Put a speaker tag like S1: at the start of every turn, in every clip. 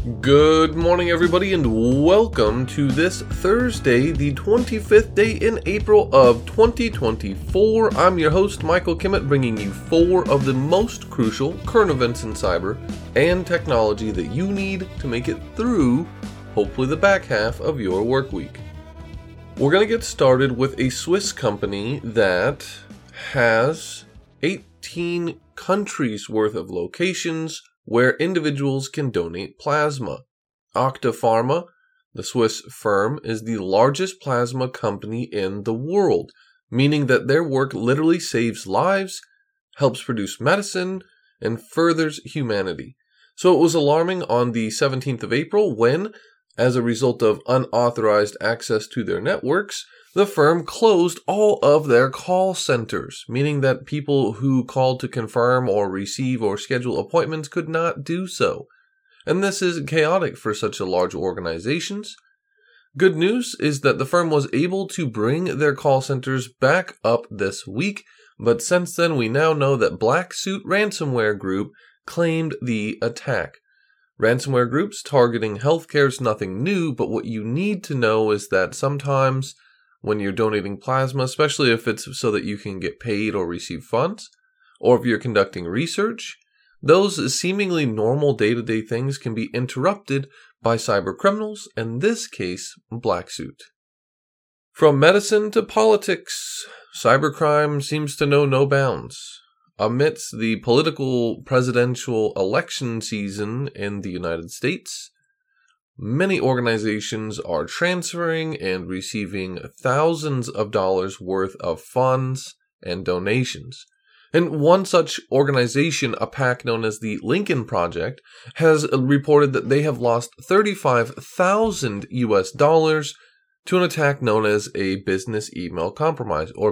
S1: Good morning, everybody, and welcome to this Thursday, the 25th day in April of 2024. I'm your host, Michael Kimmett, bringing you 4 of the most crucial current events in cyber and technology that you need to make it through, hopefully, the back half of your work week. We're going to get started with a Swiss company that has 18 countries worth of locations where individuals can donate plasma. Octapharma, the Swiss firm, is the largest plasma company in the world, meaning that their work literally saves lives, helps produce medicine, and furthers humanity. So it was alarming on the 17th of April when, as a result of unauthorized access to their networks, the firm closed all of their call centers, meaning that people who called to confirm or receive or schedule appointments could not do so. And this is chaotic for such a large organizations. Good news is that the firm was able to bring their call centers back up this week, but since then we now know that Black Suit Ransomware Group claimed the attack. Ransomware groups targeting healthcare is nothing new, but what you need to know is that sometimes when you're donating plasma, especially if it's so that you can get paid or receive funds, or if you're conducting research, those seemingly normal day-to-day things can be interrupted by cyber criminals, in this case, Black Suit. From medicine to politics, cybercrime seems to know no bounds. Amidst the political presidential election season in the United States, many organizations are transferring and receiving thousands of dollars worth of funds and donations. And one such organization, a PAC known as the Lincoln Project, has reported that they have lost $35,000 US to an attack known as a business email compromise, or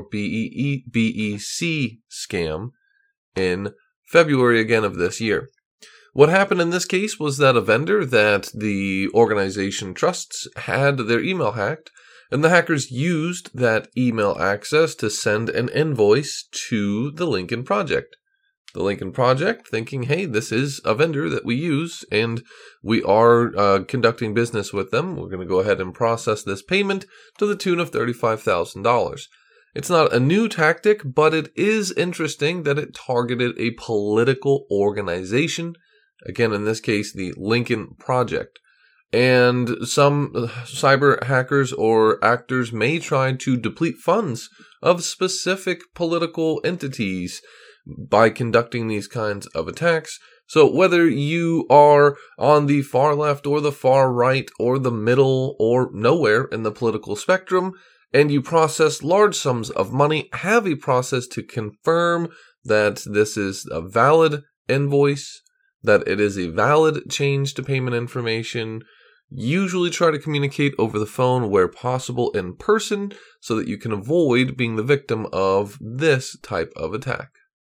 S1: BEC scam, in February again of this year. What happened in this case was that a vendor that the organization trusts had their email hacked, and the hackers used that email access to send an invoice to the Lincoln Project. The Lincoln Project, thinking, hey, this is a vendor that we use, and we are conducting business with them. We're going to go ahead and process this payment to the tune of $35,000. It's not a new tactic, but it is interesting that it targeted a political organization. Again, in this case, the Lincoln Project. And some cyber hackers or actors may try to deplete funds of specific political entities by conducting these kinds of attacks. So whether you are on the far left or the far right or the middle or nowhere in the political spectrum, and you process large sums of money, have a process to confirm that this is a valid invoice, that it is a valid change to payment information. Usually try to communicate over the phone where possible in person so that you can avoid being the victim of this type of attack.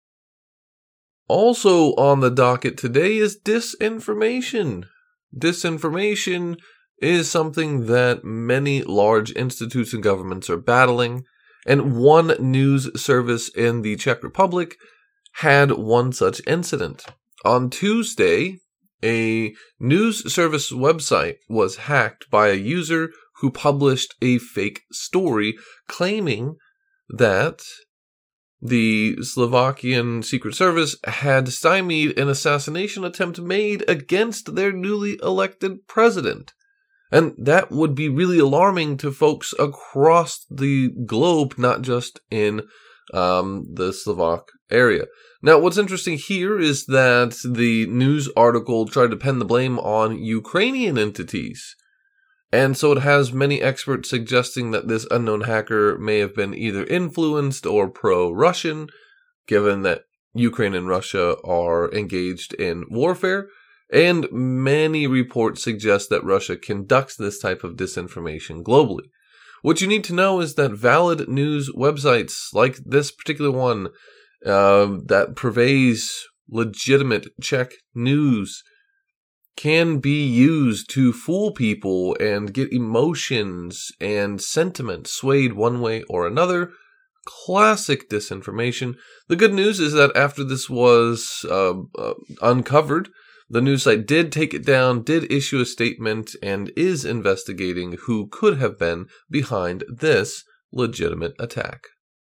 S1: Also on the docket today is disinformation. Disinformation is something that many large institutes and governments are battling, and one news service in the Czech Republic had one such incident. On Tuesday, a news service website was hacked by a user who published a fake story claiming that the Slovakian Secret Service had stymied an assassination attempt made against their newly elected president. And that would be really alarming to folks across the globe, not just in the Slovak area. Now, what's interesting here is that the news article tried to pin the blame on Ukrainian entities. And so it has many experts suggesting that this unknown hacker may have been either influenced or pro-Russian, given that Ukraine and Russia are engaged in warfare. And many reports suggest that Russia conducts this type of disinformation globally. What you need to know is that valid news websites like this particular one that purveys legitimate Czech news can be used to fool people and get emotions and sentiment swayed one way or another. Classic disinformation. The good news is that after this was uncovered, The news site did take it down, did issue a statement, and is investigating who could have been behind this legitimate attack.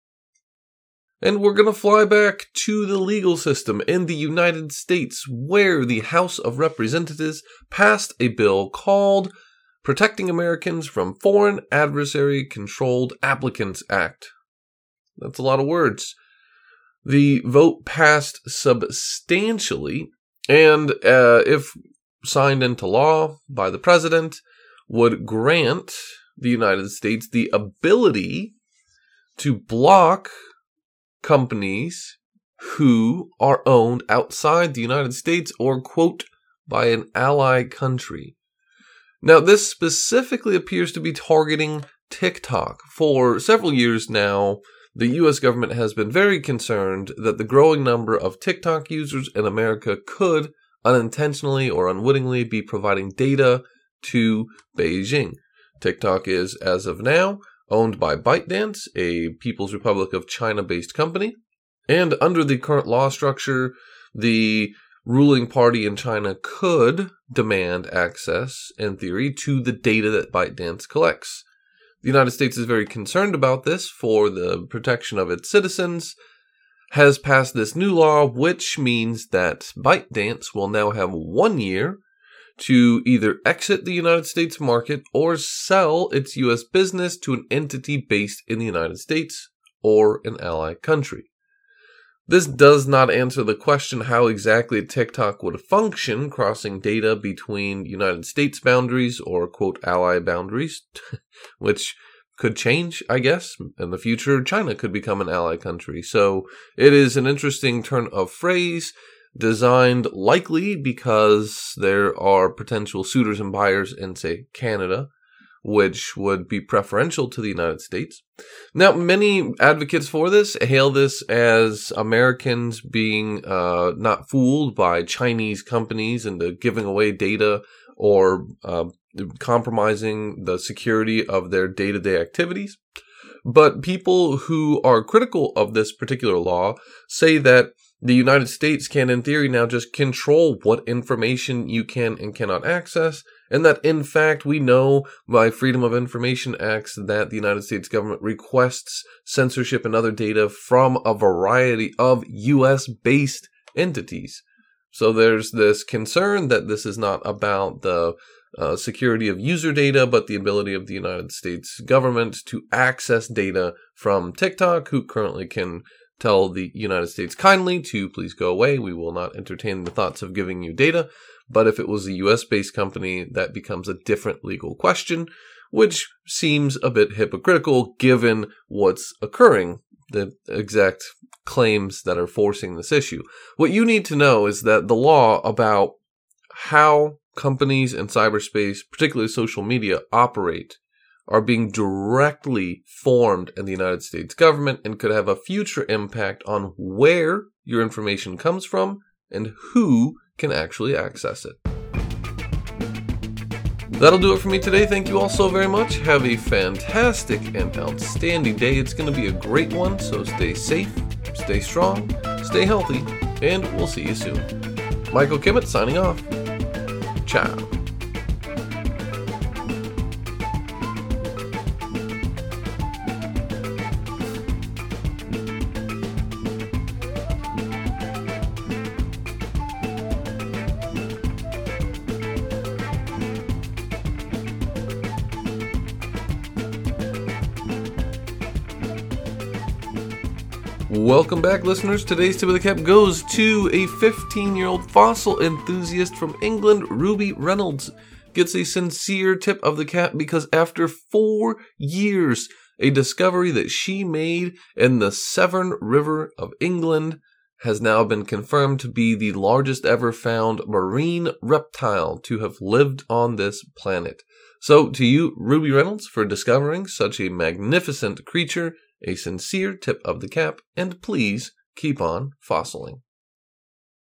S1: And we're going to fly back to the legal system in the United States, where the House of Representatives passed a bill called Protecting Americans from Foreign Adversary Controlled Applicants Act. That's a lot of words. The vote passed substantially, and if signed into law by the president, would grant the United States the ability to block companies who are owned outside the United States or, quote, by an ally country. Now, this specifically appears to be targeting TikTok. For several years now, the U.S. government has been very concerned that the growing number of TikTok users in America could unintentionally or unwittingly be providing data to Beijing. TikTok is, as of now, owned by ByteDance, a People's Republic of China-based company. And under the current law structure, the ruling party in China could demand access, in theory, to the data that ByteDance collects. The United States is very concerned about this for the protection of its citizens, has passed this new law, which means that ByteDance will now have 1 year to either exit the United States market or sell its U.S. business to an entity based in the United States or an ally country. This does not answer the question how exactly TikTok would function crossing data between United States boundaries or, quote, ally boundaries, which could change, I guess. In the future, China could become an ally country. So it is an interesting turn of phrase, designed likely because there are potential suitors and buyers in, say, Canada, which would be preferential to the United States. Now, many advocates for this hail this as Americans being not fooled by Chinese companies into giving away data or compromising the security of their day-to-day activities. But people who are critical of this particular law say that the United States can, in theory, now just control what information you can and cannot access, and that, in fact, we know by Freedom of Information Acts that the United States government requests censorship and other data from a variety of U.S.-based entities. So there's this concern that this is not about the security of user data, but the ability of the United States government to access data from TikTok, who currently can tell the United States kindly to please go away. We will not entertain the thoughts of giving you data. But if it was a US-based company, that becomes a different legal question, which seems a bit hypocritical given what's occurring, the exact claims that are forcing this issue. What you need to know is that the law about how companies in cyberspace, particularly social media, operate are being directly formed in the United States government and could have a future impact on where your information comes from and who can actually access it. That'll do it for me today. Thank you all so very much. Have a fantastic and outstanding day. It's going to be a great one, so stay safe, stay strong, stay healthy, and we'll see you soon. Michael Kimmett signing off. Ciao. Welcome back, listeners. Today's tip of the cap goes to a 15-year-old fossil enthusiast from England. Ruby Reynolds gets a sincere tip of the cap because after 4 years, a discovery that she made in the Severn River of England has now been confirmed to be the largest ever found marine reptile to have lived on this planet. So to you, Ruby Reynolds, for discovering such a magnificent creature, a sincere tip of the cap, and please keep on fossiling.